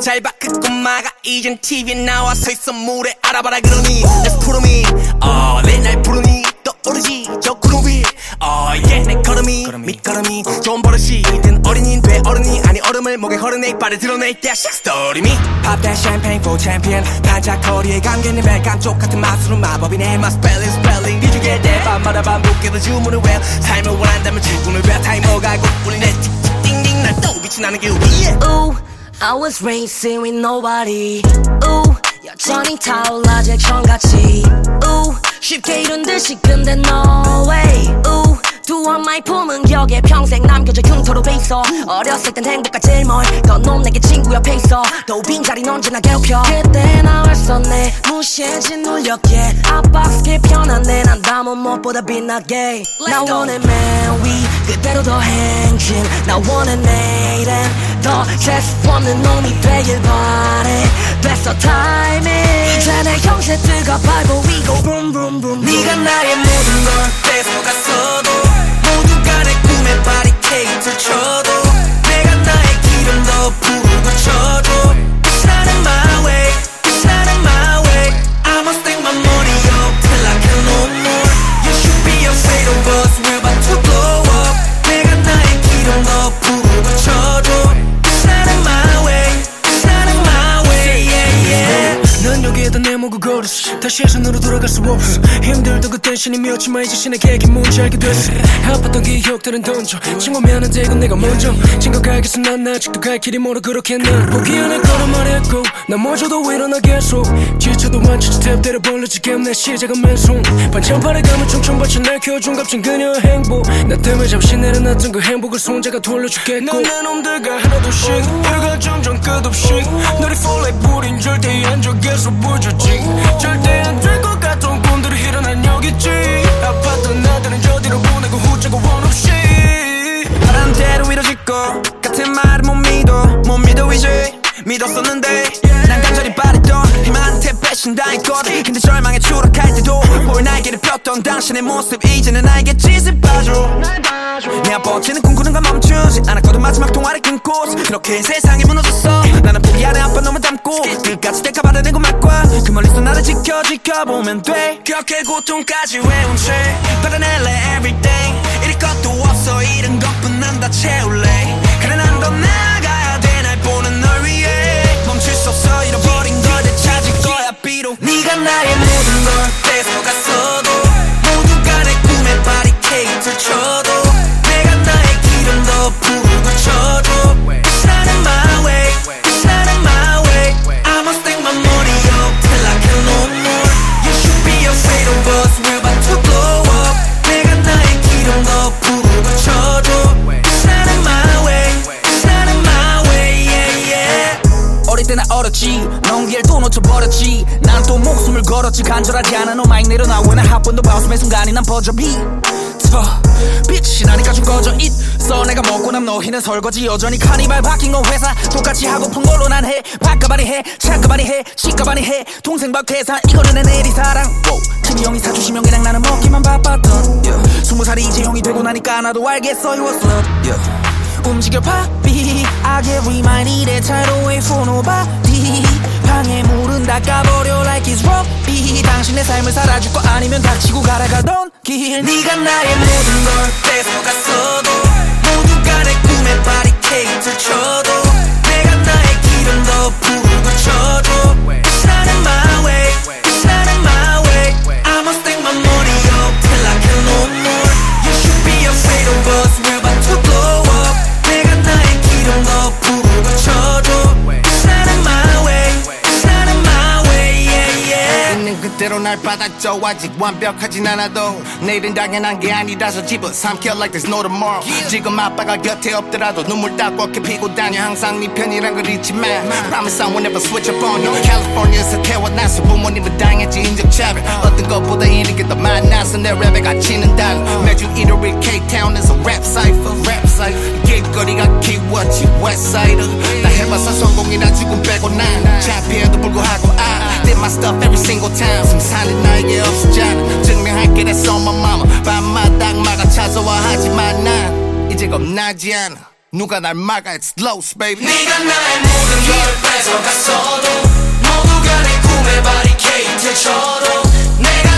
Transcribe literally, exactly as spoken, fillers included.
잘 봐 그 꼬마가 이젠 티비에 나와 서있어 물에 알아봐라 그러니 Let's put 'em in 어, 내 날 부르니 떠오르지 저 구름 위 어, yeah, 내 걸음이 밑걸음이 좋은 버릇이든 어린이인 돼 어른이 아니 얼음을 목에 걸어내 발을 드러낼 때 스토리 미 Pop that champagne for champion 반짝거리에 감기는 벨 감쪽 같은 맛으로 마법이네 My spelling spelling 뒤죽일 때 밤마다 반복해서 주문을 외워 삶을 원한다면 죽음을 외워 타이머가 곧 울리네 띵띵 날 또 빛이 나는 게 우리의 Ooh, I was racing with nobody Ooh, 여전히 타올라 잭션같이 Ooh, 쉽게 이룬 듯이 근데 no way Ooh, 두원 마이 품은 격에 평생 남겨져 흉터로 배있어 어렸을 땐 행복과 제일 멀던 놈 내게 친구 옆에 있어 또 빈자리는 언제나 괴롭혀 그때 나 왔었네 무시해진 울렸기에 압박스게 편한데 난 담은 무엇보다 빛나게 나 원해 man 위 그대로 더 행진 나 원해 내일엔 더 재수 없는 놈이 되길 바래 됐어 타이밍 이제 내 형세 뜨거 밟고 we go boom boom boom 네가 나의 모든 걸 뺏어갔어도 모두가 내 꿈에 바리케이트를 쳐도 내가 나의 기름 더 부르고 쳐도 It's not in my way, it's not in my way I must take my money up till I can no more You should be afraid of us, we're about to blow up 내가 나의 기름 더 부르고 쳐도 It's not in my way, it's not in my way, yeah, yeah 난 여기에다 내 목을 걸었어 다시 예전으로 돌아갈 수 없어 힘들던 그땐 신임이었지만 이제 신의 계획이 뭔지 알게 됐어 아팠던 기억들은 던져 친구미안한데 이건 내가 먼저 친구가 알겠어 난 아직도 갈 길이 멀어 그렇게 난 포기 안 할 거란 말했고 넘어져도 일어나 계속 지쳐도 완전 스텝대로 벌러지게 내 시작은 맨손 반찬판에 감을 총총 받쳐 날 키워준 값진 그녀의 행복 나 때문에 잠시 내려놨던 그 행복을 손자가 돌려주겠고 넌 내 놈들과 하나둘씩 이뤄갈 점점 끝없이 너를 fall like 불인 절대 안 적겠어 부서지 절대 안 될 것 같던 꿈들이 일어난 여기 있지 아팠던 나들은 저 뒤로 보내고 후자고 원 없이 바라는 대로 이뤄질 것 같은 말을 못 믿어 못 믿어 이제 믿었었는데 난 간절히 바랬던 희망한테 배신당했거든 근데 절망에 추락할 때도 뭘 날개를 폈던 당신의 모습 이제는 나에게 찢을 봐줘 내 아버지는 꿈꾸는 건 멈추지 않았거든 마지막 통화를 끊고 그렇게 세상이 무너졌어 나는 포기하는 아빠 놈을 닮고 끝까지 될까 받아내고 말과 그 멀리서 나를 지켜 지켜보면 돼 격의 고통까지 외운 채 받아낼래 everything 잃을 것도 없어 잃은 것뿐 난 다 채울래 그래 난 더 나아가야 돼 날 보는 널 위해 멈출 수 없어 잃어버린 걸 되찾을 거야 비록 네가 나의 모든 걸 뺏어갔어도 모두가 내 꿈에 바리케이트를 쳐도 내가 나의 기름 더 부르고 쳐도 It's not in my way, it's not in my way I must take my money up till I can no more You should be afraid of us, we're about to blow up 내가 나의 기름 더 부르고 쳐도 It's not in my way, it's not in my way, yeah, yeah 어릴 때 나 얼었지 넌 길 또 놓쳐버렸지 난 또 목숨을 걸었지 간절하지 않아 너 마이크 내려놔 When I hop on the bus 매 순간이 난 버저비 빛이 나니까 좀 꺼져 있어 내가 먹고 남 너희는 설거지 여전히 카니발 바뀐 건 회사 똑같이 하고픈 걸로 난 해 바꿔바리 해 착까바리 해 시까바리 해 동생 밥 계산 이거는 내 내리 사랑 김이 형이 사주시면 그냥 나는 먹기만 바빴던 yeah. 스무 살이 이제 형이 되고 나니까 나도 알겠어 it was love yeah. 움직여 papi I get reminded tied away for nobody 방해 물은 닦아버려 like it's rugby 당신의 삶을 살아줄 거 아니면 닥치고 갈아가던 길 네가 나의 모든 걸 뺏어갔어도 모두가 내 꿈에 바리케이트를 쳐도 내가 나의 기름 더 부르고 쳐도 It's not in my way, it's not in my way I must take my money up till I can no more You should be afraid of us, we're about to blow up 내가 나의 기름 더 부르고 쳐도 It's not in my way, it's not in my way, yeah, yeah 있는 그대로 날 받아줘 아직 완벽하진 않아도 내일은 당연한 게 아니라서 집어 삼켜 like there's no tomorrow yeah. 지금 아빠가 곁에 없더라도 눈물 따갑게 피고 다녀 항상 네 편이란 걸 잊지 마 Promise I will never switch up on you California에서 태어나서 부모님은 당했지 인적차별 어떤 것보다 이런 게 더 많아서 내 랩에 갇히는 달러 매주 일요일 K-Town에서 rap cypher rap cypher 길거리가 키웠지 Westsider 다 해봐서 성공이나 죽음 빼고 난 차피해도 불구하고 I did my stuff every single time 승산은 나에게 없었잖아 증명할게 that's on my mama 밤마다 악마가 찾아와 하지만 난 이제 겁나지 않아 누가 날 막아 it's lost baby. 네가 나의 모든 걸 뺏어갔어도 모두가 내 꿈의 바리케이트를 쳐도 내가